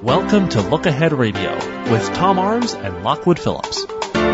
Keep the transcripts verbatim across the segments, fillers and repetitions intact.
Welcome to Look Ahead Radio with Tom Arms and Lockwood Phillips.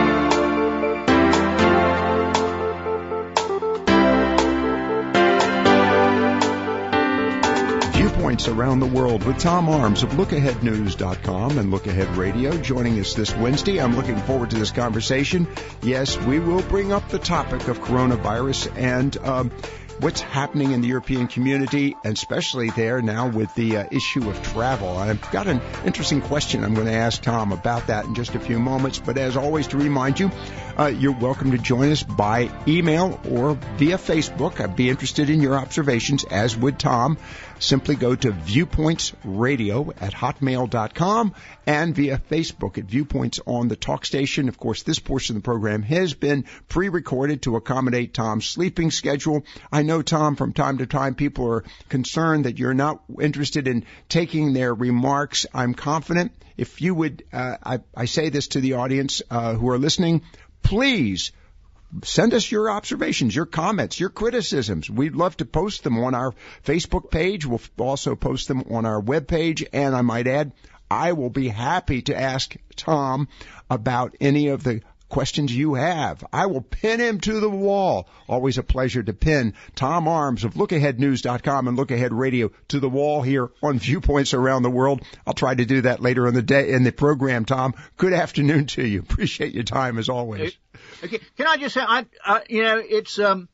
Viewpoints around the world with Tom Arms of look ahead news dot com and Look Ahead Radio joining us this Wednesday. I'm looking forward to this conversation. Yes, we will bring up the topic of coronavirus and um, what's happening in the European community, and especially there now with the uh, issue of travel. I've got an interesting question I'm going to ask Tom about that in just a few moments. But as always, to remind you, uh, you're welcome to join us by email or via Facebook. I'd be interested in your observations, as would Tom. Simply go to viewpoints radio at hotmail dot com and via Facebook at Viewpoints on the Talk Station. Of course, this portion of the program has been pre-recorded to accommodate Tom's sleeping schedule. I know, Tom, from time to time people are concerned that you're not interested in taking their remarks. I'm confident. If you would, uh, I, I say this to the audience uh, who are listening, please send us your observations, your comments, your criticisms. We'd love to post them on our Facebook page. We'll also post them on our webpage. And I might add, I will be happy to ask Tom about any of the questions you have. I will pin him to the wall. Always a pleasure to pin Tom Arms of look ahead news dot com and Look Ahead Radio to the wall here on Viewpoints Around the World. I'll try to do that later in the day in the program, Tom. Good afternoon to you. Appreciate your time as always. Okay. Can I just say, I, uh, you know, it's, um,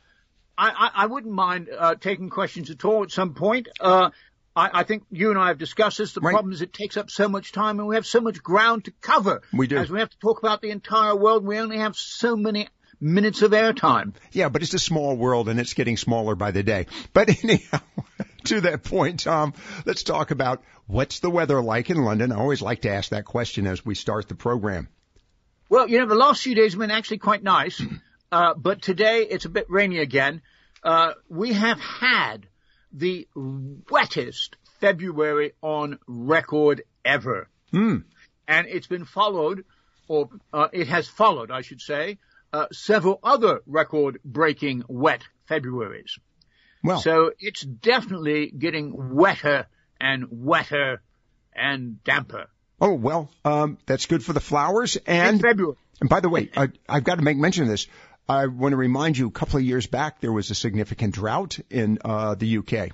I, I, I wouldn't mind, uh, taking questions at all at some point. Uh, I, I think you and I have discussed this. The right. problem is it takes up so much time and we have so much ground to cover. We do. As we have to talk about the entire world, we only have so many minutes of airtime. Yeah, but it's a small world and it's getting smaller by the day. But anyhow, to that point, Tom, let's talk about what's the weather like in London. I always like to ask that question as we start the program. Well, you know, the last few days have been actually quite nice, uh, but today it's a bit rainy again. Uh, we have had the wettest February on record ever. Mm. And it's been followed, or uh, it has followed, I should say, uh, several other record-breaking wet Februaries. Well, so it's definitely getting wetter and wetter and damper. Oh, well, um, that's good for the flowers. And, February. and by the way, I, I've got to make mention of this. I want to remind you, a couple of years back, there was a significant drought in uh, the U K.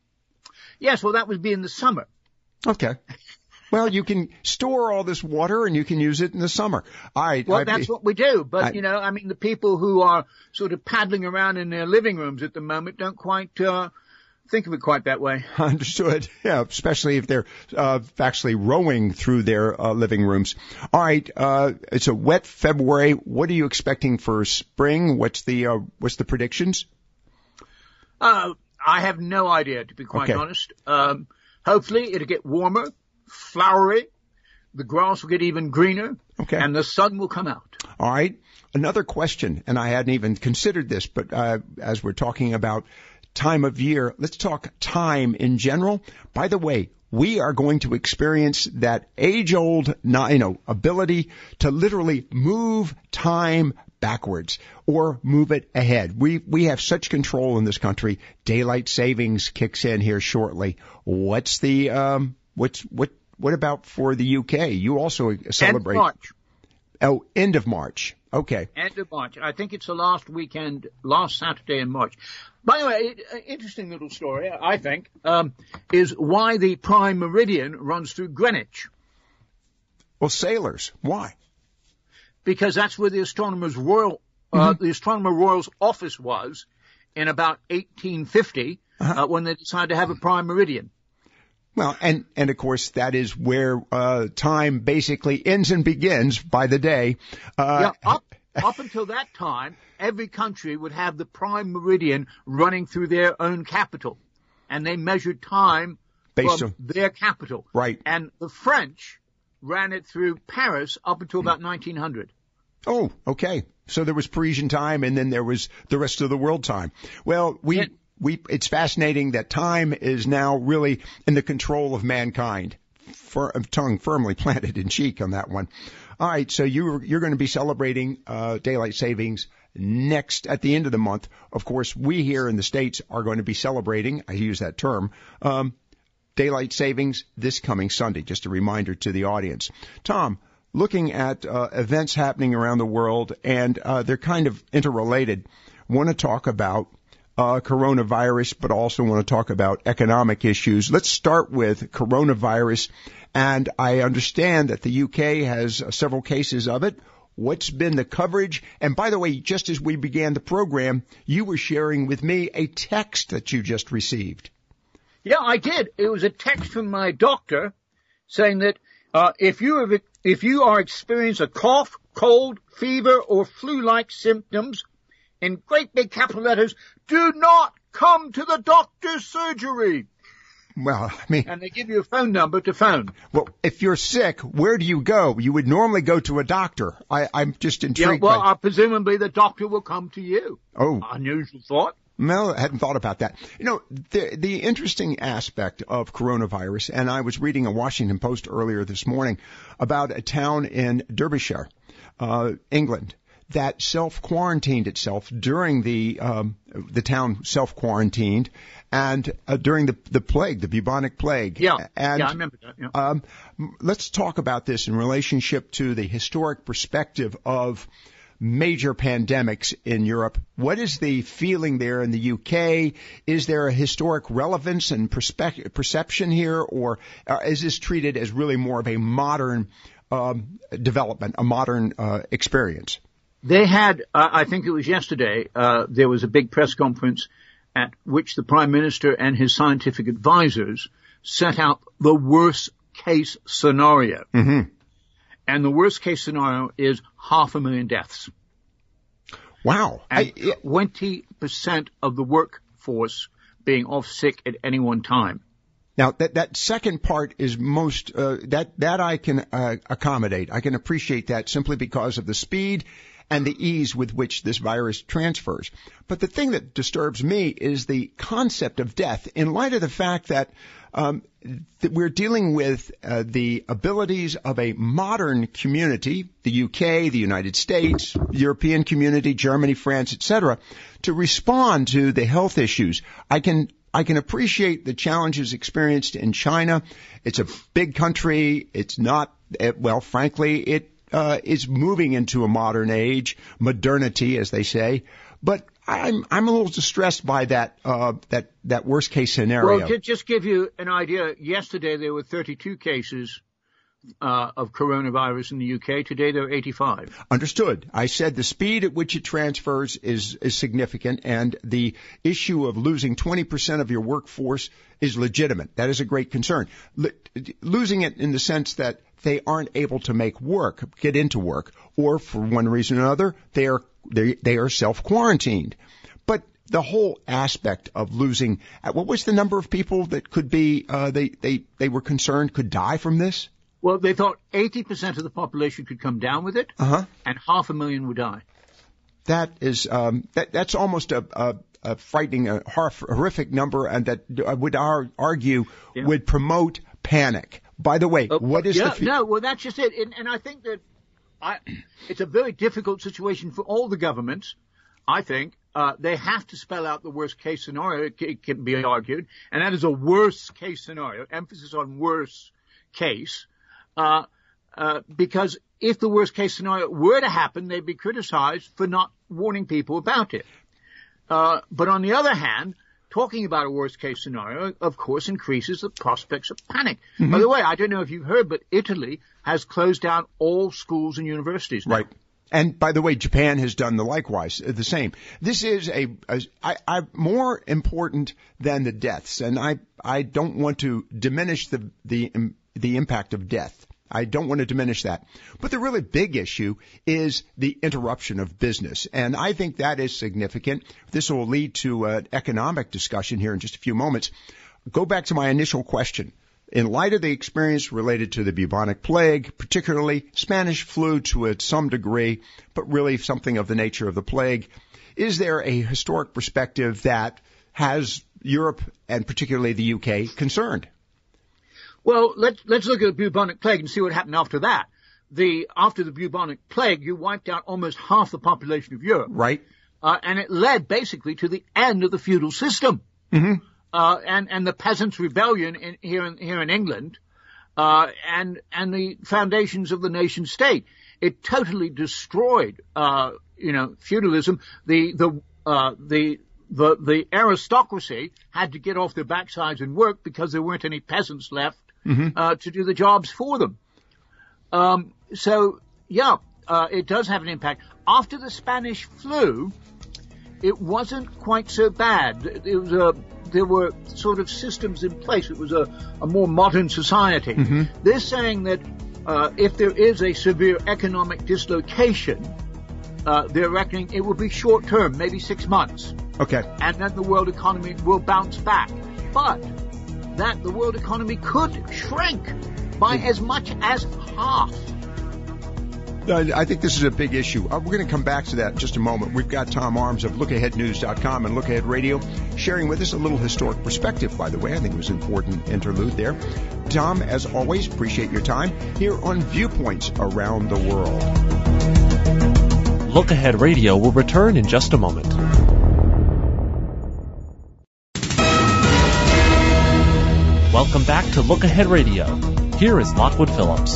Yes, well, that would be in the summer. Okay. Well, you can store all this water and you can use it in the summer. I, well, I, that's what we do. But, I, you know, I mean, the people who are sort of paddling around in their living rooms at the moment don't quite uh, think of it quite that way. Understood. Yeah, especially if they're uh, actually rowing through their uh, living rooms. All right. Uh, it's a wet February. What are you expecting for spring? What's the uh, what's the predictions? Uh, I have no idea, to be quite okay. honest. Um, hopefully it'll get warmer, flowery. The grass will get even greener. Okay. And the sun will come out. All right. Another question, and I hadn't even considered this, but uh, as we're talking about time of year, let's talk time in general. By the way, we are going to experience that age-old, you know, ability to literally move time backwards or move it ahead. We we have such control in this country. Daylight savings kicks in here shortly. What's the um what's what what about for the U K? You also celebrate End of March. Oh, end of March. Okay. End of March. I think it's the last weekend, last Saturday in March. By the way, interesting little story, I think, um, is why the prime meridian runs through Greenwich. Well, sailors. Why? Because that's where the Astronomers Royal, uh, mm-hmm. the Astronomer Royal's office was in about eighteen fifty, uh-huh. uh, when they decided to have a prime meridian. Well, and, and of course, that is where, uh, time basically ends and begins by the day. Uh, yeah, up, up until that time, every country would have the prime meridian running through their own capital. And they measured time based from on their capital. Right. And the French ran it through Paris up until about nineteen hundred. Oh, okay. So there was Parisian time and then there was the rest of the world time. Well, we... Yeah. We, it's fascinating that time is now really in the control of mankind. For, tongue firmly planted in cheek on that one. All right, so you're, you're going to be celebrating uh, daylight savings next at the end of the month. Of course, we here in the States are going to be celebrating, I use that term, um, daylight savings this coming Sunday. Just a reminder to the audience. Tom, looking at uh, events happening around the world, and uh, they're kind of interrelated, want to talk about uh, coronavirus, but also want to talk about economic issues. Let's start with coronavirus, and I understand that the U K has uh, several cases of it. What's been the coverage? And by the way, just as we began the program, you were sharing with me a text that you just received. Yeah, I did. It was a text from my doctor saying that uh, if you have If you are experiencing a cough, cold, fever, or flu-like symptoms, in great big capital letters, do not come to the doctor's surgery. Well, I mean... And they give you a phone number to phone. Well, if you're sick, where do you go? You would normally go to a doctor. I, I'm just intrigued. Yeah, well, by... uh, presumably the doctor will come to you. Oh. Unusual thought. No, I hadn't thought about that. You know, the, the interesting aspect of coronavirus, and I was reading a Washington Post earlier this morning about a town in Derbyshire, uh, England, that self-quarantined itself during the, um, the town self-quarantined and uh, during the, the plague, the bubonic plague. Yeah, and, yeah, I remember that. Yeah. Um, let's talk about this in relationship to the historic perspective of major pandemics in Europe. What is the feeling there in the U K? Is there a historic relevance and perspe- perception here, or uh, is this treated as really more of a modern um, development, a modern uh, experience? They had, uh, I think it was yesterday, uh, there was a big press conference at which the Prime Minister and his scientific advisors set out the worst case scenario. Mm-hmm. And the worst case scenario is half a million deaths. Wow. And I, it, twenty percent of the workforce being off sick at any one time. Now, that, that second part is most, uh, that, that I can uh, accommodate. I can appreciate that simply because of the speed and the ease with which this virus transfers. But the thing that disturbs me is the concept of death in light of the fact that um, that we're dealing with uh, the abilities of a modern community, the U K, the United States, the European community, Germany, France, et cetera, to respond to the health issues. I can I can appreciate the challenges experienced in China. It's a big country. It's not, well, frankly, it uh, is moving into a modern age, modernity, as they say. But I'm I'm a little distressed by that uh, that that worst case scenario. Well, to just give you an idea, yesterday there were thirty-two cases uh, of coronavirus in the U K. Today there are eighty-five. Understood. I said the speed at which it transfers is is significant, and the issue of losing twenty percent of your workforce is legitimate. That is a great concern. L- losing it in the sense that they aren't able to make work, get into work, or for one reason or another, they are They, they are self-quarantined. But the whole aspect of losing, what was the number of people that could be, uh, they, they, they were concerned could die from this? Well, they thought eighty percent of the population could come down with it, uh-huh. and half a million would die. That is, um, that, that's almost a, a, a frightening, a horrific number, and that I would ar- argue yeah. would promote panic. By the way, uh, what is yeah, the... Fe- no, well, that's just it. And, and I think that I, it's a very difficult situation for all the governments. I think uh, they have to spell out the worst case scenario. It, it can be argued, and that is a worst case scenario. Emphasis on worst case, uh, uh, because if the worst case scenario were to happen, they'd be criticized for not warning people about it. Uh, but on the other hand, talking about a worst case scenario, of course, increases the prospects of panic. Mm-hmm. By the way, I don't know if you've heard, but Italy has closed down all schools and universities now. Right. And by the way, Japan has done the likewise, the same. This is a, a I, I, more important than the deaths, and I, I don't want to diminish the, the, the impact of death. I don't want to diminish that. But the really big issue is the interruption of business. And I think that is significant. This will lead to an economic discussion here in just a few moments. Go back to my initial question. In light of the experience related to the bubonic plague, particularly Spanish flu to a, some degree, but really something of the nature of the plague, is there a historic perspective that has Europe and particularly the U K concerned? Well, let's, let's look at the bubonic plague and see what happened after that. The, after the bubonic plague, you wiped out almost half the population of Europe. Right. Uh, and it led basically to the end of the feudal system. Mm-hmm. uh, and, and the Peasants' Rebellion in, here in, here in England, uh, and, and the foundations of the nation state. It totally destroyed, uh, you know, feudalism. The, the, uh, the, the, the aristocracy had to get off their backsides and work because there weren't any peasants left, mm-hmm. uh, to do the jobs for them. Um, so, yeah, uh, it does have an impact. After the Spanish flu, it wasn't quite so bad. It was a, there were sort of systems in place. It was a, a more modern society. Mm-hmm. They're saying that uh, if there is a severe economic dislocation, uh, they're reckoning it will be short term, maybe six months. Okay. And then the world economy will bounce back. But that the world economy could shrink by as much as half. I think this is a big issue. Uh, we're going to come back to that in just a moment. We've got Tom Arms of look ahead news dot com and Look Ahead Radio sharing with us a little historic perspective, by the way. I think it was an important interlude there. Tom, as always, appreciate your time here on Viewpoints Around the World. Look Ahead Radio will return in just a moment. Welcome back to Look Ahead Radio. Here is Lockwood Phillips.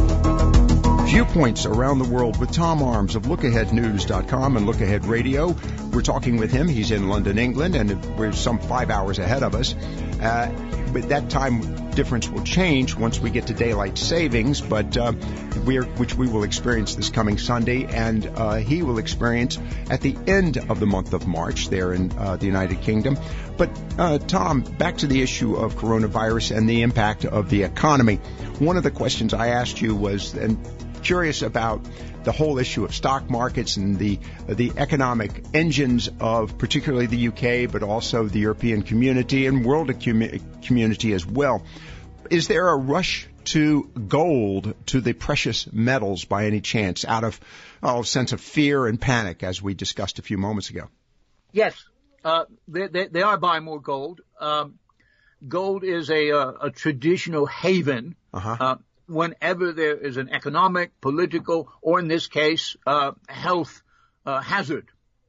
Viewpoints Around the World with Tom Arms of look ahead news dot com and Look Ahead Radio. We're talking with him. He's in London, England, and we're some five hours ahead of us. Uh, but that time difference will change once we get to daylight savings, but uh, we're, which we will experience this coming Sunday, and uh, he will experience at the end of the month of March there in uh, the United Kingdom. But uh, Tom, back to the issue of coronavirus and the impact of the economy. One of the questions I asked you was, and curious about the whole issue of stock markets and the the economic engines of particularly the U K, but also the European community and world community as well. Is there a rush to gold, to the precious metals by any chance, out of oh, a sense of fear and panic, as we discussed a few moments ago? Yes, uh, they, they, they are buying more gold. Um, gold is a, a, a traditional haven. Uh-huh. Uh, whenever there is an economic, political, or in this case, uh, health, uh, hazard.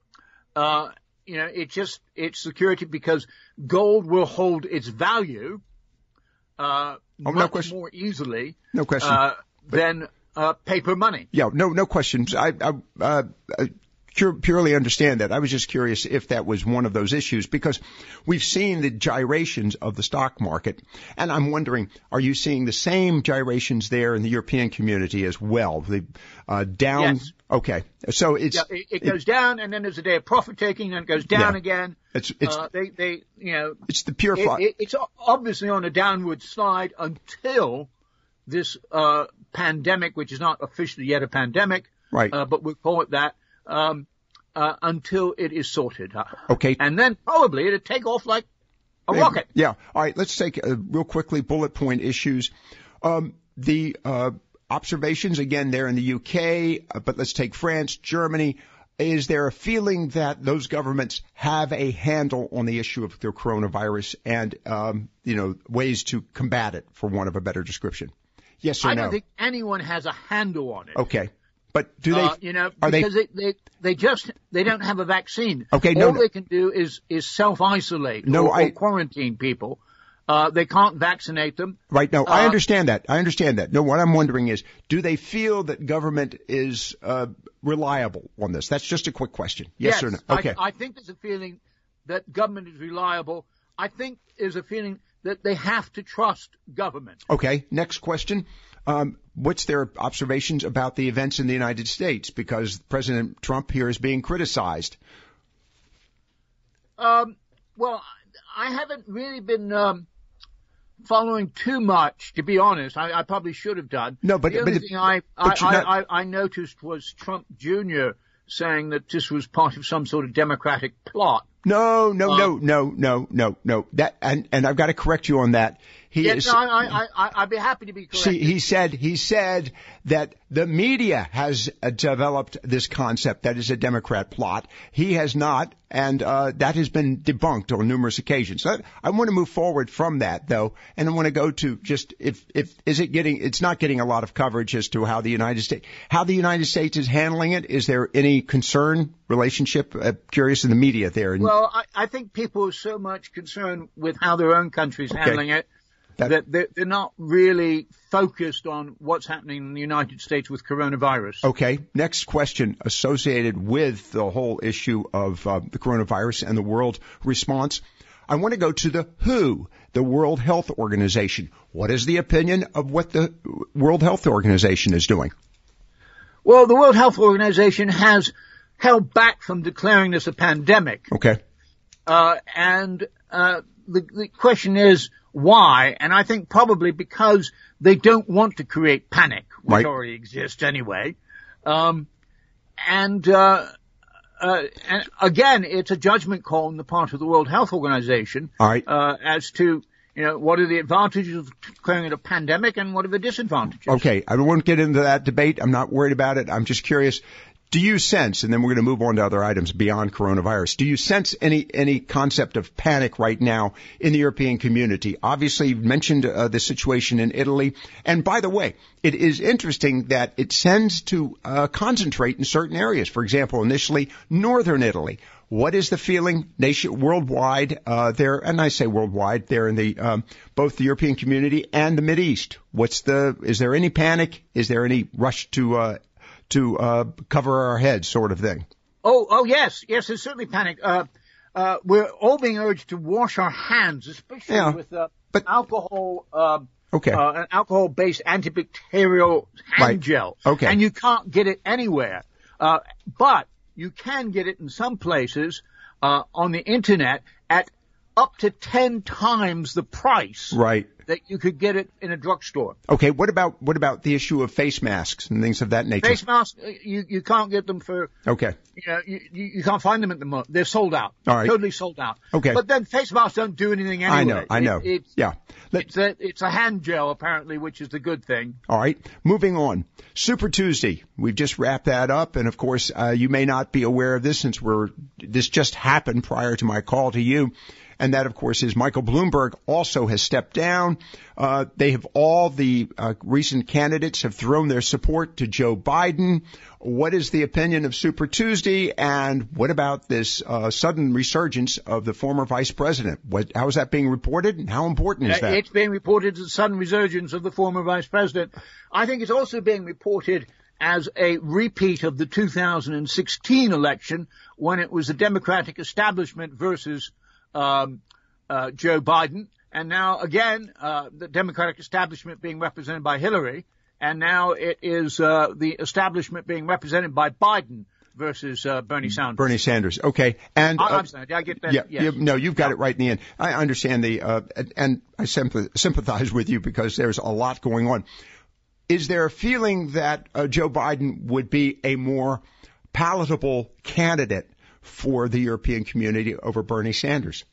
Uh, you know, it just, it's security because gold will hold its value, uh, oh, much no more easily, no question. Uh, than, uh, paper money. Yeah, no, no questions. I, I, uh, I purely understand that. I was just curious if that was one of those issues, because we've seen the gyrations of the stock market, and I'm wondering, are you seeing the same gyrations there in the European community as well? The uh, down. Yes. Okay, so it's yeah, it, it goes it, down, and then there's a day of profit taking, and it goes down yeah. again. It's it's uh, they they you know it's the pure. It, it, it's obviously on a downward slide until this uh pandemic, which is not officially yet a pandemic, right? Uh, but we'll call it that. Um, uh, until it is sorted. Okay. And then probably it'll take off like a yeah, rocket. Yeah. All right. Let's take uh, real quickly bullet point issues. Um, the, uh, observations again there in the U K, uh, but let's take France, Germany. Is there a feeling that those governments have a handle on the issue of their coronavirus and, um, you know, ways to combat it, for want of a better description? Yes or I no? I don't think anyone has a handle on it. Okay. But do they, uh, you know, are because they, they, they, they just, they don't have a vaccine. Okay, All no, no. they can do is, is self-isolate no, or, I, or quarantine people. Uh, they can't vaccinate them. Right. No, uh, I understand that. I understand that. No, what I'm wondering is, do they feel that government is, uh, reliable on this? That's just a quick question. Yes, yes or no? Okay. I, I think there's a feeling that government is reliable. I think there's a feeling that they have to trust government. Okay. Next question. Um, what's their observations about the events in the United States? Because President Trump here is being criticized. Um, well, I haven't really been um, following too much, to be honest. I, I probably should have done. No, but the only but thing I I, I, not... I I noticed was Trump Junior saying that this was part of some sort of Democratic plot. No, no, uh, no, no, no, no, no. That and and I've got to correct you on that. He yeah, is, no, I, I, I, I'd be happy to be corrected. See, he said, he said that the media has uh, developed this concept that is a Democrat plot. He has not, and uh, that has been debunked on numerous occasions. So I want to move forward from that, though, and I want to go to just if if is it getting? It's not getting a lot of coverage as to how the United States how the United States is handling it. Is there any concern relationship? Uh, curious in the media there. Well, I, I think people are so much concerned with how their own country's okay. handling it. That, that they're, they're not really focused on what's happening in the United States with coronavirus. Okay. Next question associated with the whole issue of uh, the coronavirus and the world response. I want to go to the W H O, the World Health Organization. What is the opinion of what the World Health Organization is doing? Well, the World Health Organization has held back from declaring this a pandemic. Okay. Uh, and uh, the, the question is, why? And I think probably because they don't want to create panic, which right. already exists anyway. Um, and, uh, uh, and again, it's a judgment call on the part of the World Health Organization. All right. Uh, as to, you know, what are the advantages of declaring it a pandemic and what are the disadvantages? Okay. I won't get into that debate. I'm not worried about it. I'm just curious. Do you sense, and then we're going to move on to other items beyond coronavirus, do you sense any any concept of panic right now in the European community? Obviously, you've mentioned uh, the situation in Italy. And by the way, it is interesting that it tends to uh, concentrate in certain areas. For example, initially, northern Italy. What is the feeling nation worldwide uh, there? And I say worldwide, there in the um, both the European community and the Mideast. What's the? Is there any panic? Is there any rush to uh, to uh, cover our heads, sort of thing? Oh, oh yes, yes. There's certainly panic. Uh, uh, we're all being urged to wash our hands, especially yeah, with uh, but, alcohol. Uh, okay. Uh, an alcohol-based antibacterial hand right. gel. Okay. And you can't get it anywhere. Uh, but you can get it in some places, uh, on the internet at up to ten times the price. Right. That you could get it in a drugstore. Okay. What about, what about the issue of face masks and things of that nature? Face masks, you, you can't get them for, okay. you know, you, you can't find them at the moment. They're sold out. All right. Totally sold out. Okay. But then face masks don't do anything anyway. I know, I know. It, it's, yeah. Let, it's a, it's a hand gel apparently, which is the good thing. All right. Moving on. Super Tuesday. We've just wrapped that up. And of course, uh, you may not be aware of this since we're, this just happened prior to my call to you. And that, of course, is Michael Bloomberg also has stepped down. Uh, they have all the uh, recent candidates have thrown their support to Joe Biden. What is the opinion of Super Tuesday? And what about this uh, sudden resurgence of the former vice president? What, how is that being reported? And how important is that? It's being reported as a sudden resurgence of the former vice president. I think it's also being reported as a repeat of the two thousand sixteen election when it was the Democratic establishment versus Um, uh, Joe Biden, and now again, uh, the Democratic establishment being represented by Hillary, and now it is, uh, the establishment being represented by Biden versus, uh, Bernie Sanders. Bernie Sanders. Okay. And, I, uh, I'm sorry, did I get that? Yeah, yes. you, no, you've got it right in the end. I understand the, uh, and I sympathize with you because there's a lot going on. Is there a feeling that uh, Joe Biden would be a more palatable candidate for the European community over Bernie Sanders?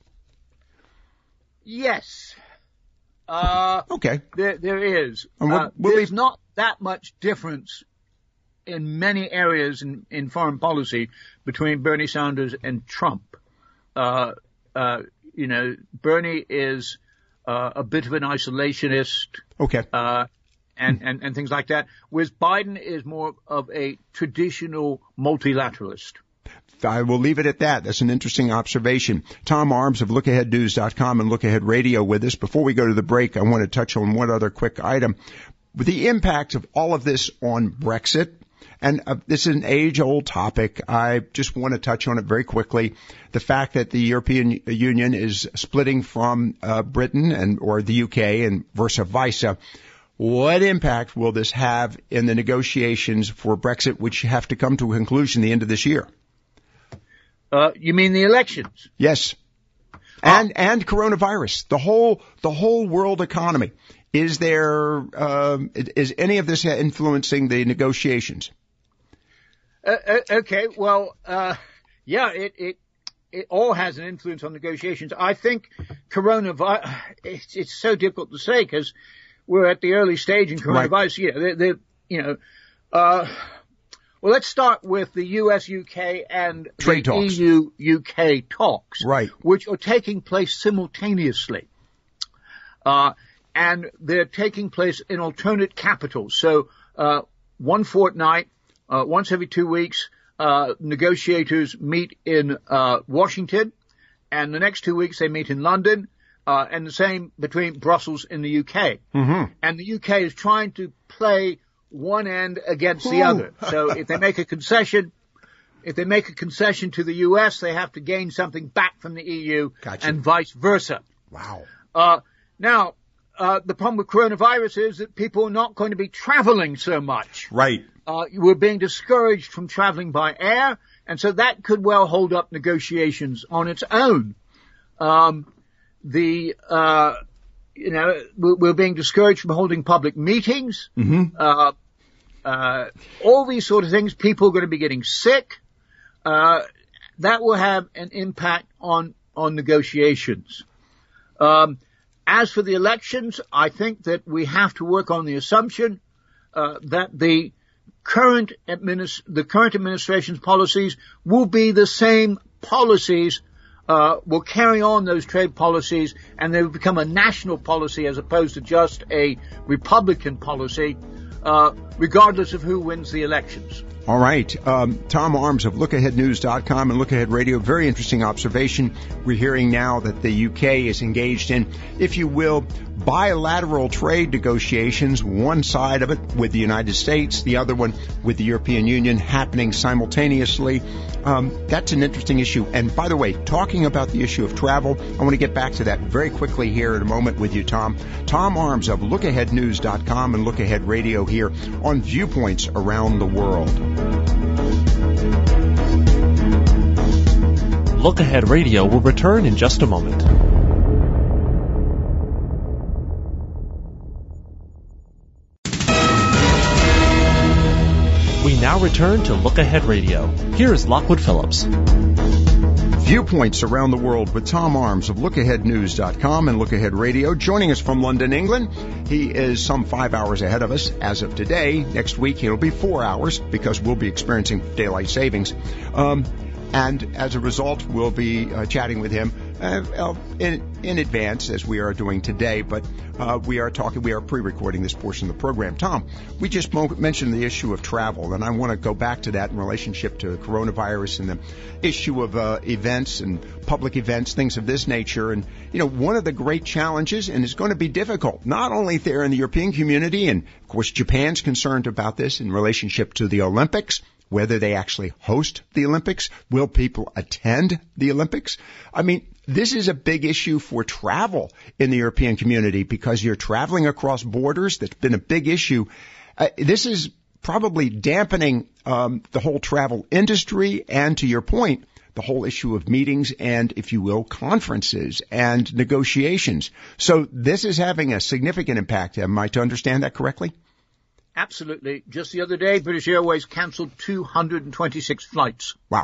Yes. Uh, okay. There, there is. And we'll, uh, we'll there's leave... not that much difference in many areas in, in foreign policy between Bernie Sanders and Trump. Uh, uh, you know, Bernie is uh, a bit of an isolationist. Okay. Uh, and, and, and things like that. Whereas Biden is more of a traditional multilateralist. I will leave it at that. That's an interesting observation. Tom Arms of look ahead news dot com and Look Ahead Radio with us. Before we go to the break, I want to touch on one other quick item. The impact of all of this on Brexit, and uh, this is an age-old topic. I just want to touch on it very quickly. The fact that the European Union is splitting from uh, Britain and or the U K and versa versa. What impact will this have in the negotiations for Brexit, which have to come to a conclusion the end of this year? Uh, you mean the elections? Yes. And, uh, and coronavirus. The whole, the whole world economy. Is there, um, is any of this influencing the negotiations? Uh, okay. Well, uh, yeah, it, it, it all has an influence on negotiations. I think coronavirus, it's, it's so difficult to say because we're at the early stage in coronavirus. Right. You know, they're, they're, you know, uh, well, let's start with the U S U K and Trade the talks. E U U K talks. Right. Which are taking place simultaneously. Uh, and they're taking place in alternate capitals. So, uh, one fortnight, uh, once every two weeks, uh, negotiators meet in, uh, Washington, and the next two weeks they meet in London, uh, and the same between Brussels and the U K. Mm-hmm. And the U K is trying to play one end against Ooh. the other. So if they make a concession, if they make a concession to the U S, they have to gain something back from the E U gotcha. and vice versa. Wow. Uh, now, uh, the problem with coronavirus is that people are not going to be traveling so much. Right. Uh, we're being discouraged from traveling by air, and so that could well hold up negotiations on its own. Um, the, uh, you know, we're being discouraged from holding public meetings. Mm-hmm. Uh, uh, all these sort of things. People are going to be getting sick. Uh, that will have an impact on, on negotiations. Um, as for the elections, I think that we have to work on the assumption, uh, that the current administ- the current administration's policies will be the same policies Uh, will carry on those trade policies, and they will become a national policy as opposed to just a Republican policy, uh, regardless of who wins the elections. All right. Um, Tom Arms of look ahead news dot com and Look Ahead Radio. Very interesting observation. We're hearing now that the U K is engaged in, if you will, bilateral trade negotiations, one side of it with the United States, the other one with the European Union, happening simultaneously. Um, that's an interesting issue. And by the way, talking about the issue of travel, I want to get back to that very quickly here in a moment with you, Tom. Tom Arms of look ahead news dot com and Look Ahead Radio here on Viewpoints Around the World. Look Ahead Radio will return in just a moment. We now return to Look Ahead Radio. Here is Lockwood Phillips. Viewpoints Around the World with Tom Arms of look ahead news dot com and Look Ahead Radio. Joining us from London, England. He is some five hours ahead of us as of today. Next week, it'll be four hours because we'll be experiencing daylight savings. Um, and as a result, we'll be uh, chatting with him uh, in, in advance as we are doing today. But uh, we are talking, we are pre-recording this portion of the program. Tom, we just mo- mentioned the issue of travel, and I want to go back to that in relationship to coronavirus and the issue of uh, events and public events, things of this nature. And, you know, one of the great challenges, and it's going to be difficult, not only there in the European community, and of course Japan's concerned about this in relationship to the Olympics, whether they actually host the Olympics. Will people attend the Olympics? I mean, this is a big issue for travel in the European community because you're traveling across borders. That's been a big issue. Uh, this is probably dampening um, the whole travel industry and, to your point, the whole issue of meetings and, if you will, conferences and negotiations. So this is having a significant impact. Am I to understand that correctly? Absolutely. Just the other day, British Airways cancelled two hundred twenty-six flights. Wow.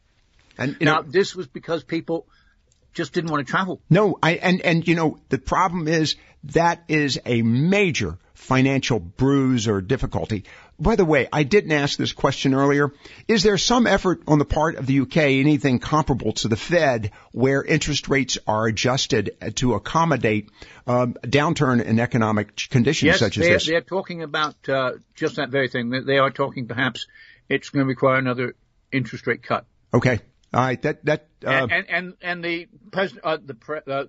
And you now, know, this was because people just didn't want to travel. No, I, and, and, you know, the problem is that is a major financial bruise or difficulty. By the way, I didn't ask this question earlier. Is there some effort on the part of the U K, anything comparable to the Fed, where interest rates are adjusted to accommodate um, a downturn in economic conditions yes, such as they're, this? they're talking about uh, just that very thing. They are talking perhaps it's going to require another interest rate cut. Okay. All right. That, that, uh, and, and, and, and the president, uh, the, pre- uh,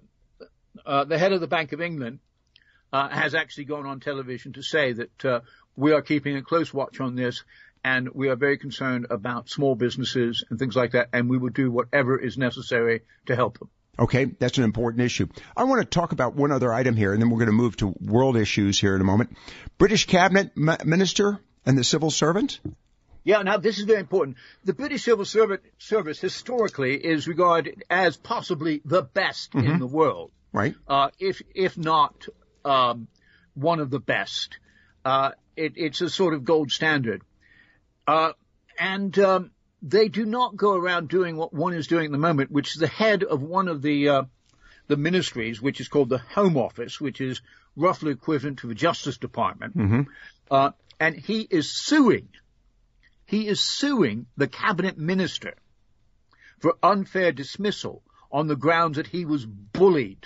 uh, the head of the Bank of England, uh, has actually gone on television to say that, uh, we are keeping a close watch on this, and we are very concerned about small businesses and things like that, and we will do whatever is necessary to help them. Okay, that's an important issue. I want to talk about one other item here, and then we're going to move to world issues here in a moment. British Cabinet M- Minister and the civil servant? Yeah, now this is very important. The British Civil Servant Service historically is regarded as possibly the best mm-hmm. in the world. Right. Uh, if, if not, um, one of the best. Uh, it, it's a sort of gold standard. Uh, and, um, they do not go around doing what one is doing at the moment, which is the head of one of the uh, the ministries, which is called the Home Office, which is roughly equivalent to the Justice Department. Mm-hmm. Uh, and he is suing, he is suing the cabinet minister for unfair dismissal on the grounds that he was bullied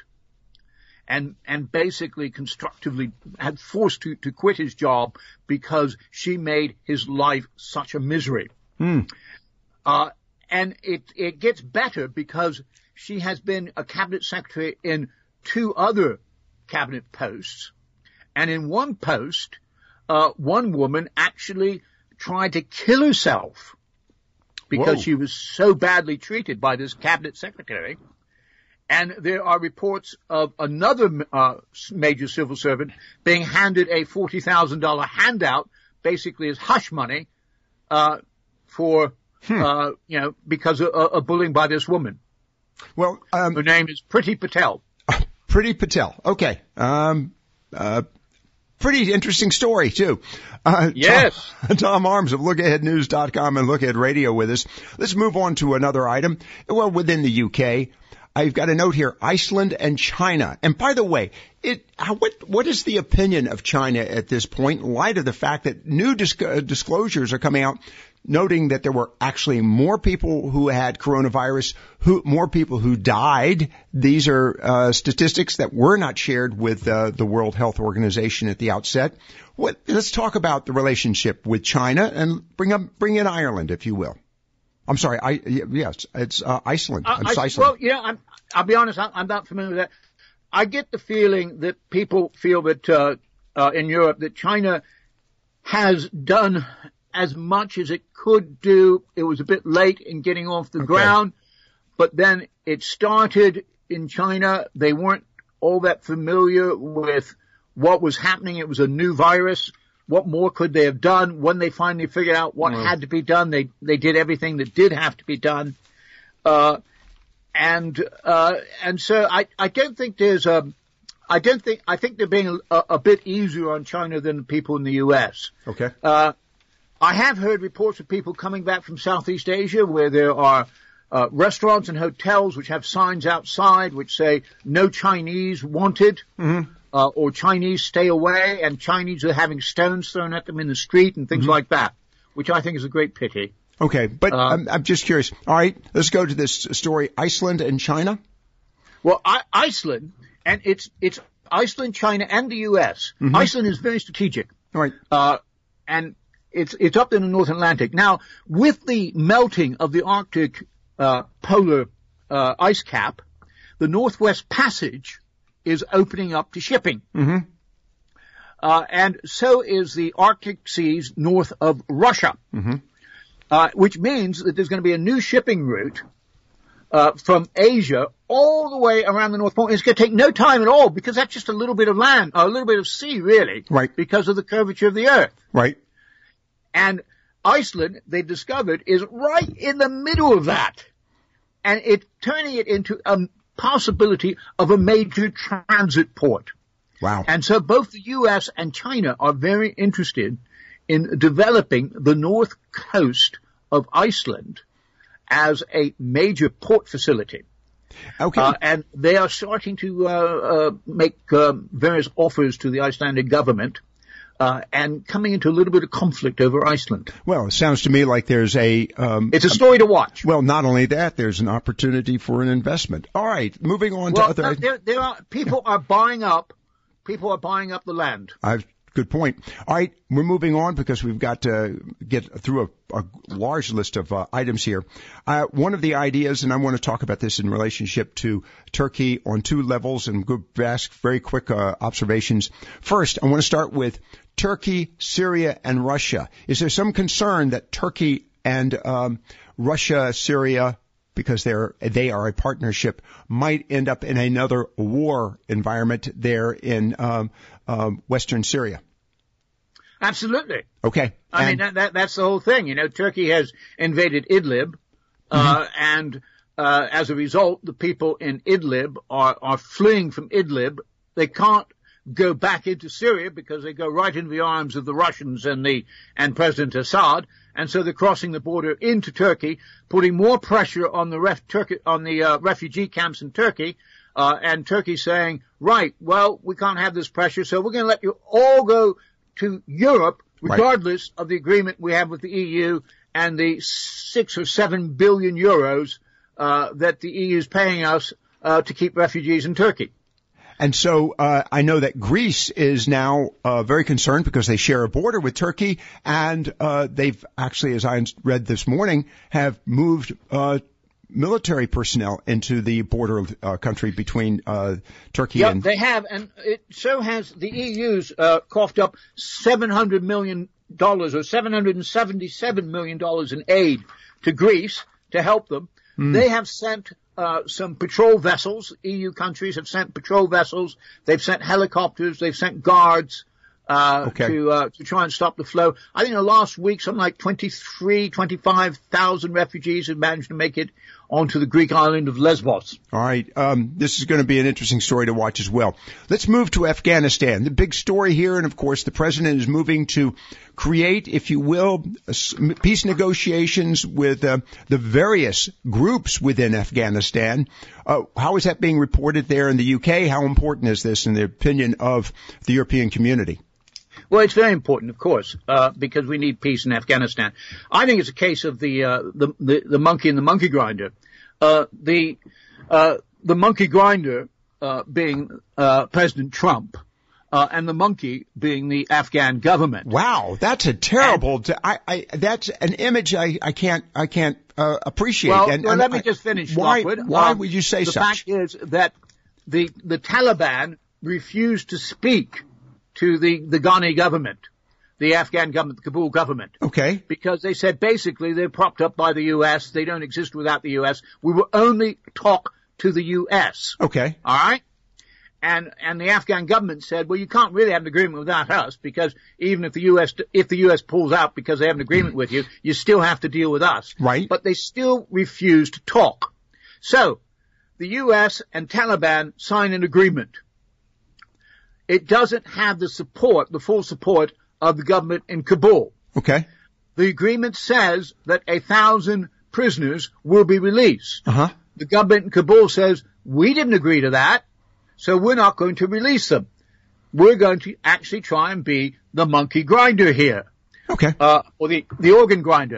and and basically constructively had forced to, to quit his job because she made his life such a misery. Mm. Uh, and it, it gets better because she has been a cabinet secretary in two other cabinet posts. And in one post, uh, one woman actually tried to kill herself because Whoa. she was so badly treated by this cabinet secretary. And there are reports of another uh, major civil servant being handed a forty thousand dollars handout, basically as hush money, uh, for, hmm. uh, you know, because of, of bullying by this woman. Well, um, her name is Priti Patel. Priti Patel. Okay. Um, uh, pretty interesting story, too. Uh, yes. Tom, Tom Arms of look ahead news dot com and Look Ahead Radio with us. Let's move on to another item. Well, within the U K, I've got a note here, Iceland and China. And by the way, it, how, what, what is the opinion of China at this point in light of the fact that new disc- uh, disclosures are coming out noting that there were actually more people who had coronavirus, who, more people who died. These are uh, statistics that were not shared with uh, the World Health Organization at the outset. What, let's talk about the relationship with China and bring up, bring in Ireland, if you will. I'm sorry. I yes, it's uh, Iceland. Uh, it's I, Iceland. Well, yeah, I'm, I'll be honest. I'm, I'm not familiar with that. I get the feeling that people feel that uh, uh, in Europe that China has done as much as it could do. It was a bit late in getting off the okay. ground, but then it started in China. They weren't all that familiar with what was happening. It was a new virus. What more could they have done? When they finally figured out what mm. had to be done, they, they did everything that did have to be done. Uh, and, uh, and so I, I don't think there's a, I don't think, I think they're being a, a bit easier on China than the people in the U S. Okay. Uh, I have heard reports of people coming back from Southeast Asia where there are, uh, restaurants and hotels which have signs outside which say no Chinese wanted. Mm-hmm. Uh, or Chinese stay away, and Chinese are having stones thrown at them in the street and things mm-hmm. like that, which I think is a great pity. Okay, but uh, I'm, I'm just curious. All right, let's go to this story, Iceland and China. Well, I, Iceland, and it's it's Iceland, China, and the U S. Mm-hmm. Iceland is very strategic. All right. Uh, and it's it's up in the North Atlantic. Now, with the melting of the Arctic uh, polar uh, ice cap, the Northwest Passage is opening up to shipping. Mm-hmm. Uh, and so is the Arctic seas north of Russia. Mm-hmm. Uh, which means that there's going to be a new shipping route, uh, from Asia all the way around the North Pole. It's going to take no time at all because that's just a little bit of land, or a little bit of sea really. Right. Because of the curvature of the earth. Right. And Iceland, they've discovered, is right in the middle of that. And it's turning it into a possibility of a major transit port. Wow. And so both the U S and China are very interested in developing the north coast of Iceland as a major port facility. Okay. Uh, and they are starting to uh, uh make uh, various offers to the Icelandic government. Uh, and coming into a little bit of conflict over Iceland. Well, it sounds to me like there's a... Um, it's a story to watch. Well, not only that, there's an opportunity for an investment. All right, moving on well, to other... Uh, there, there are, people yeah. are buying up, people are buying up the land. I've, good point. All right, we're moving on because we've got to get through a, a large list of uh, items here. Uh, one of the ideas, and I want to talk about this in relationship to Turkey on two levels, and go ask very quick uh, observations. First, I want to start with Turkey, Syria, and Russia. Is there some concern that Turkey and um, Russia, Syria, because they're they are a partnership, might end up in another war environment there in um, um, Western Syria? Absolutely. Okay. I and mean, that, that that's the whole thing. You know, Turkey has invaded Idlib, uh, mm-hmm. and uh, as a result, the people in Idlib are are fleeing from Idlib. They can't go back into Syria because they go right into the arms of the Russians and the and President Assad, and so they're crossing the border into Turkey, putting more pressure on the ref, Turkey, on the uh, refugee camps in Turkey, uh, and Turkey saying, right, well, we can't have this pressure, so we're going to let you all go to Europe, regardless right. of the agreement we have with the E U and the six or seven billion euros uh, that the E U is paying us uh, to keep refugees in Turkey. And so uh, I know that Greece is now uh, very concerned because they share a border with Turkey, and uh, they've actually, as I read this morning, have moved uh, military personnel into the border uh, country between uh, Turkey yep, and... they have, and it so has the E U's uh, coughed up seven hundred million dollars or seven hundred seventy-seven million dollars in aid to Greece to help them. Mm. They have sent... Uh, some patrol vessels. E U countries have sent patrol vessels. They've sent helicopters. They've sent guards uh, okay. to uh, to try and stop the flow. I think in the last week, something like twenty-three, twenty-five thousand refugees have managed to make it onto the Greek island of Lesbos. All right. Um, this is going to be an interesting story to watch as well. Let's move to Afghanistan. The big story here, and of course, the president is moving to create, if you will, peace negotiations with uh, the various groups within Afghanistan. Uh, how is that being reported there in the U K? How important is this in the opinion of the European community? Well, it's very important, of course, uh, because we need peace in Afghanistan. I think it's a case of the uh, the, the the monkey and the monkey grinder. Uh, the uh, the monkey grinder uh, being uh, President Trump, uh, and the monkey being the Afghan government. Wow, that's a terrible. And, I, I that's an image I, I can't I can't uh, appreciate. Well, and, well and let me I, just finish. Why Lockwood. why um, would you say the such? The fact is that the the Taliban refused to speak to the, the Ghani government, the Afghan government, the Kabul government. Okay. Because they said basically they're propped up by the U S. They don't exist without the U S. We will only talk to the U S. Okay. All right? And, and the Afghan government said, well, you can't really have an agreement without us because even if the U S, if the U S pulls out because they have an agreement with you, you still have to deal with us. Right. But they still refuse to talk. So, the U S and Taliban sign an agreement. It doesn't have the support, the full support of the government in Kabul. Okay. The agreement says that a thousand prisoners will be released. Uh-huh. The government in Kabul says, we didn't agree to that, so we're not going to release them. We're going to actually try and be the monkey grinder here. Okay. Uh, or the, the organ grinder.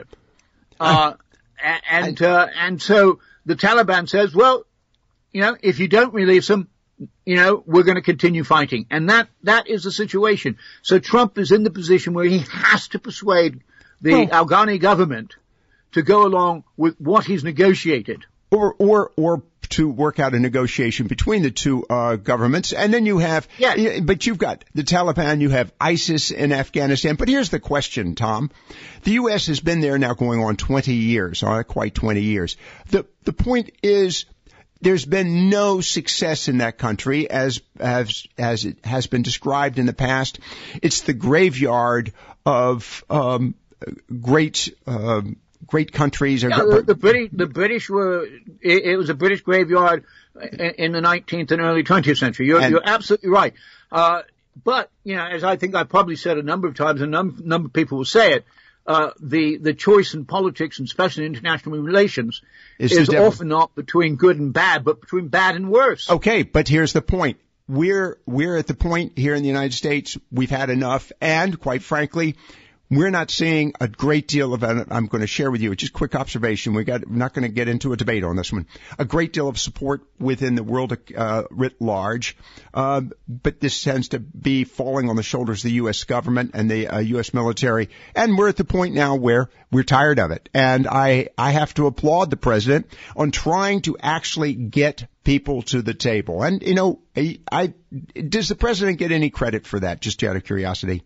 Uh, I, and, I, uh, and so the Taliban says, well, you know, if you don't release them, you know, we're going to continue fighting. And that, that is the situation. So Trump is in the position where he has to persuade the oh. Afghani government to go along with what he's negotiated. Or, or, or to work out a negotiation between the two, uh, governments. And then you have, yeah. but you've got the Taliban, you have ISIS in Afghanistan. But here's the question, Tom. The U S has been there now going on twenty years, or quite twenty years. The, the point is, there's been no success in that country as, as, as it has been described in the past. It's the graveyard of, um, great, um, great countries. Yeah, the, the British, the British were, it, it was a British graveyard in, in the nineteenth and early twentieth century. You're, and, you're absolutely right. Uh, but, you know, as I think I probably said a number of times, and a num- number of people will say it, Uh, the, the choice in politics and especially in international relations is, is often not between good and bad, but between bad and worse. Okay, but here's the point. We're, we're at the point here in the United States, we've had enough, and quite frankly, we're not seeing a great deal of, I'm going to share with you just a quick observation. We got, we're not going to get into a debate on this one. A great deal of support within the world, uh, writ large. Uh, but this tends to be falling on the shoulders of the U S government and the uh, U S military. And we're at the point now where we're tired of it. And I, I have to applaud the president on trying to actually get people to the table. And, you know, I, I does the president get any credit for that? Just out of curiosity.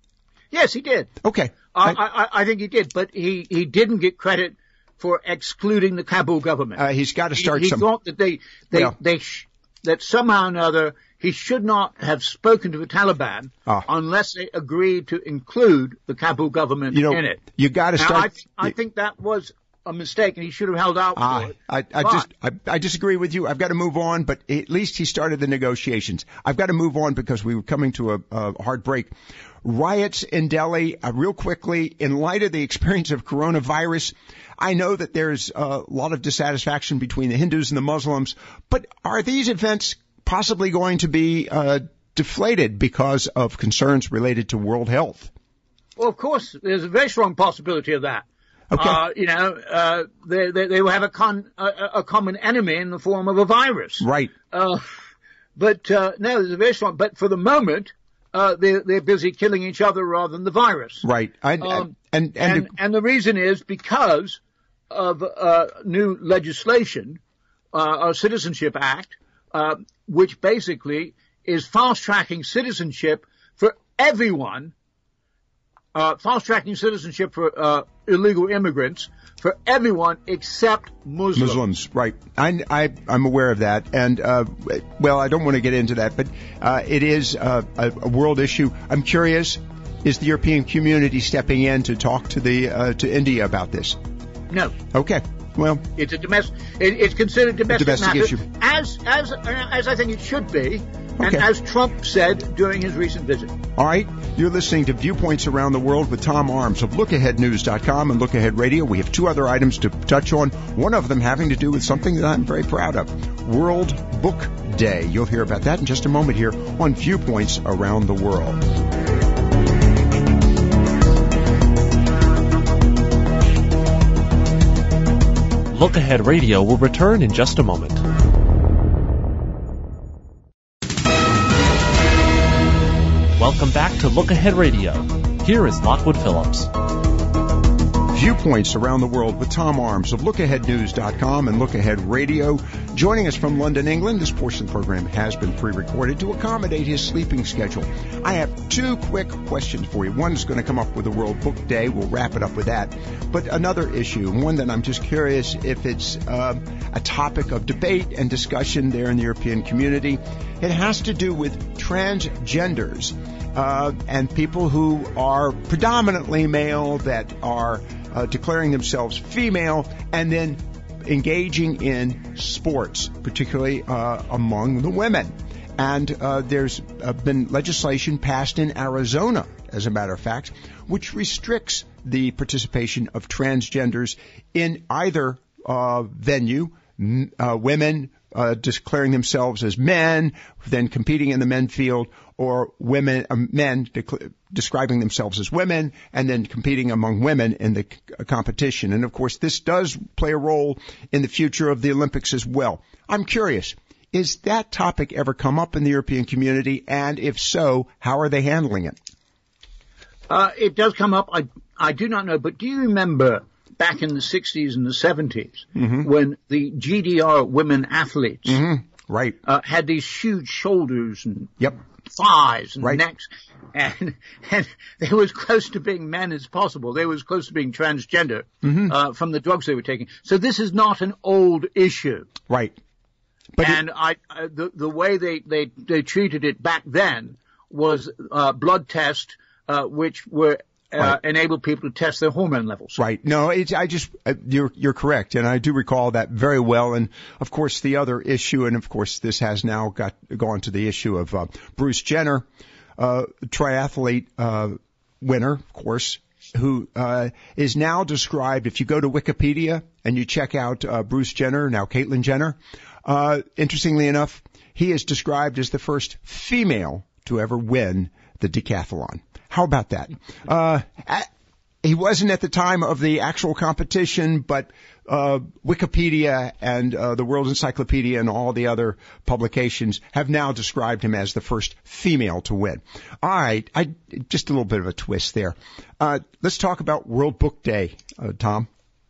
Yes, he did. Okay. I, I, I think he did, but he, he didn't get credit for excluding the Kabul government. Uh, he's got to start he, he some. He thought that they, they, well, they, sh- that somehow or another he should not have spoken to the Taliban uh, unless they agreed to include the Kabul government you know, in it. You got to start. Now, I, I think that was a mistake, and he should have held out for uh, it. I, I but, just, I, I disagree with you. I've got to move on, but at least he started the negotiations. I've got to move on because we were coming to a, a hard break. Riots in Delhi, uh, real quickly, in light of the experience of coronavirus, I know that there's a lot of dissatisfaction between the Hindus and the Muslims, but are these events possibly going to be uh, deflated because of concerns related to world health? Well, of course, there's a very strong possibility of that. Okay. Uh, you know, uh, they, they, they will have a, con, a, a common enemy in the form of a virus. Right. Uh, but, uh, no, there's a very strong, but for the moment, uh, they're, they're busy killing each other rather than the virus. Right. I, um, I, and, and, and, and the reason is because of, uh, new legislation, uh, our Citizenship Act, uh, which basically is fast-tracking citizenship for everyone, uh, fast-tracking citizenship for, uh, illegal immigrants for everyone except Muslims. Muslims, right. I, I, I'm aware of that. And, uh, well, I don't want to get into that, but, uh, it is uh, a, a world issue. I'm curious, is the European community stepping in to talk to the, uh, to India about this? No. Okay. Well, it's a domestic, it, it's considered domestic, domestic matter, issue. as, as, as I think it should be. And Okay. as Trump said during his recent visit. All right. You're listening to Viewpoints Around the World with Tom Arms of look ahead news dot com and Look Ahead Radio. We have two other items to touch on, one of them having to do with something that I'm very proud of, World Book Day. You'll hear about that in just a moment here on Viewpoints Around the World. Look Ahead Radio will return in just a moment. Welcome back to Look Ahead Radio. Here is Lockwood Phillips. Viewpoints Around the World with Tom Arms of look ahead news dot com and Look Ahead Radio. Joining us from London, England, this portion of the program has been pre-recorded to accommodate his sleeping schedule. I have two quick questions for you. One is going to come up with the World Book Day. We'll wrap it up with that. But another issue, one that I'm just curious if it's uh, a topic of debate and discussion there in the European community. It has to do with transgenders uh, and people who are predominantly male that are Uh, declaring themselves female and then engaging in sports, particularly uh, among the women. And uh, there's uh, been legislation passed in Arizona, as a matter of fact, which restricts the participation of transgenders in either uh, venue, m- uh, women uh, declaring themselves as men, then competing in the men field, or women, uh, men dec- describing themselves as women, and then competing among women in the c- competition. And of course, this does play a role in the future of the Olympics as well. I'm curious, is that topic ever come up in the European community? And if so, how are they handling it? Uh, it does come up. I, I do not know, but do you remember back in the sixties and the seventies mm-hmm. when the G D R women athletes mm-hmm. right. uh, had these huge shoulders and yep. thighs and right. necks, and, and they were as close to being men as possible. They were as close to being transgender mm-hmm. uh, from the drugs they were taking. So this is not an old issue. Right. But and it, I, I the, the way they, they, they treated it back then was uh, blood tests, uh, which were Uh, right. enable people to test their hormone levels. Right. No, it's, I just, uh, you're, you're correct. And I do recall that very well. And of course, the other issue, and of course, this has now got gone to the issue of, uh, Bruce Jenner, uh, triathlete, uh, winner, of course, who, uh, is now described, if you go to Wikipedia and you check out, uh, Bruce Jenner, now Caitlyn Jenner, uh, interestingly enough, he is described as the first female to ever win the decathlon. How about that? Uh, he wasn't at the time of the actual competition, but uh, Wikipedia and uh, the World Encyclopedia and all the other publications have now described him as the first female to win. All right, I, just a little bit of a twist there. Uh, let's talk about World Book Day, uh, Tom.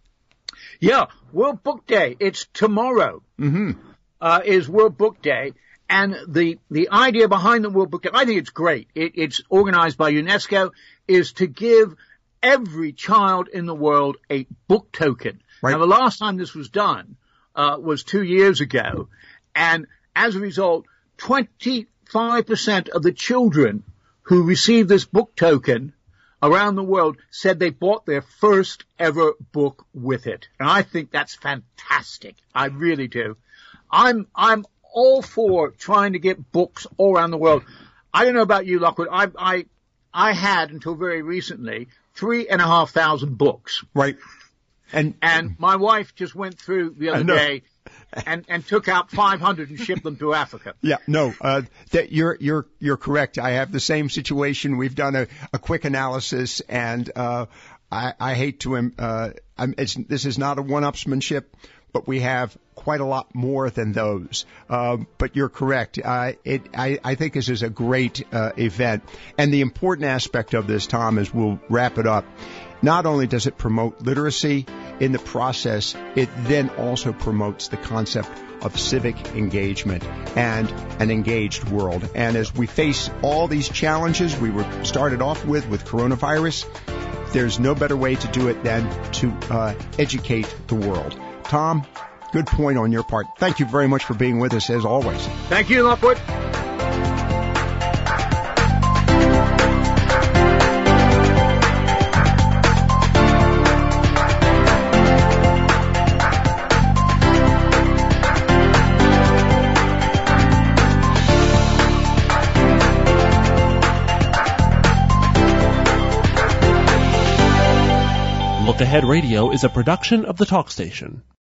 Yeah, World Book Day. It's tomorrow. Mm-hmm. Uh, is World Book Day. And the, the idea behind the World Book Day, I think it's great. It, it's organized by UNESCO, is to give every child in the world a book token. Right. Now, the last time this was done, uh, was two years ago. And as a result, twenty-five percent of the children who receive this book token, around the world said they bought their first ever book with it. And I think that's fantastic. I really do. I'm, I'm all for trying to get books all around the world. I don't know about you, Lockwood. I, I, I had until very recently three and a half thousand books. Right. And, and my wife just went through the other day and, and took out five hundred and shipped them to Africa. Yeah, no, uh, that you're, you're, you're correct. I have the same situation. We've done a, a quick analysis and, uh, I, I hate to, um, uh, I'm, it's, this is not a one-upsmanship, but we have quite a lot more than those. Uh, but you're correct. Uh, it, I, I think this is a great, uh, event. And the important aspect of this, Tom, is we'll wrap it up. Not only does it promote literacy, in the process, it then also promotes the concept of civic engagement and an engaged world. And as we face all these challenges we were started off with, with coronavirus, there's no better way to do it than to uh, educate the world. Tom, good point on your part. Thank you very much for being with us, as always. Thank you, Lockwood. Look Ahead Radio is a production of the Talk Station.